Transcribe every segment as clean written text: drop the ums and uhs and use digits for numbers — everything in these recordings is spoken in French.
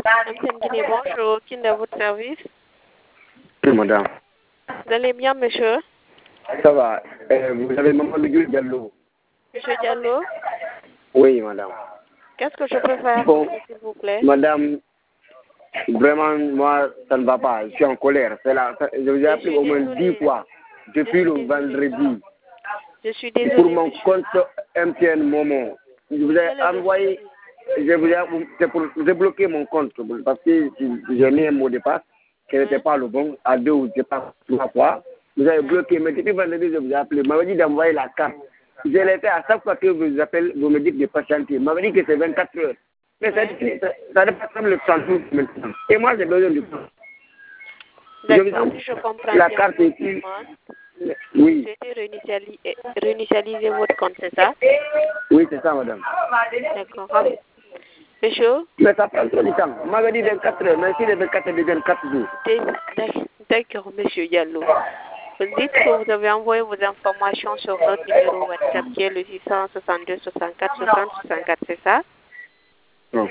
MTN Guinée, bonjour. Qui est à votre service? Oui, madame. Vous allez bien, monsieur? Ça va. Vous avez Maman Lugu Diallo? Monsieur Diallo? Oui, madame. Qu'est-ce que je peux faire Bon, pour vous, s'il vous plaît? madame, vraiment, moi, ça ne va pas. Je suis en colère. Je vous ai appelé au moins 10 fois depuis le vendredi. Je suis désolée, Pour mon monsieur. compte MTN Momo. Je vous ai envoyé, j'ai bloqué mon compte parce que j'ai mis un mot de passe qui n'était pas le bon, à 2 ou je sais pas 3 fois. Vous avez bloqué, mais depuis vendredi, je vous ai appelé. Vous m'avez dit d'envoyer la carte. Je l'ai fait à chaque fois que je vous appelle, vous me dites de patienter. Vous m'avez dit que c'est 24 heures. Mais ça dépasse même le 30 jours maintenant. Et moi, j'ai besoin du temps. D'accord, si je comprends la bien carte votre ici. demande, Oui. vous souhaitez réinitialiser votre compte, c'est ça? Oui, c'est ça, madame. D'accord. Monsieur? Mais ça prend trop de temps. On m'avait dit 24 heures, mais si les 24 heures deviennent 4 jours. D'accord, monsieur Diallo. Vous dites que vous avez envoyé vos informations sur notre numéro WhatsApp qui est le 662 64 60 64, c'est ça? Non.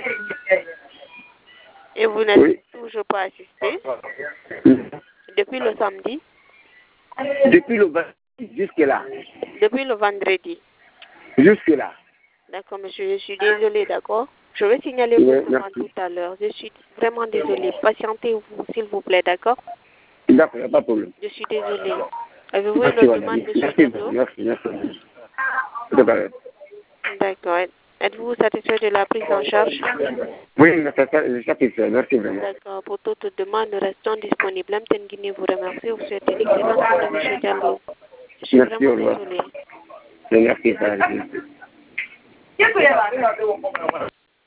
Et vous n'êtes toujours pas assisté depuis le samedi? Depuis le vendredi jusque-là. Depuis le vendredi? Jusque-là. D'accord, monsieur, je suis désolée, d'accord? Je vais signaler votre demande tout à l'heure. Je suis vraiment désolée. Patientez-vous, s'il vous plaît, d'accord? D'accord, il n'y a pas de problème. Je suis désolée. Avez-vous une autre demande, monsieur Diallo? Merci. D'accord. Êtes-vous satisfait de la prise en charge? Oui, je suis satisfait. Merci vraiment. D'accord. Pour toute demande, nous restons disponibles. MTN Guinée vous remercie. Vous souhaitez une excellente journée, monsieur Diallo. Je suis vraiment désolée. Merci,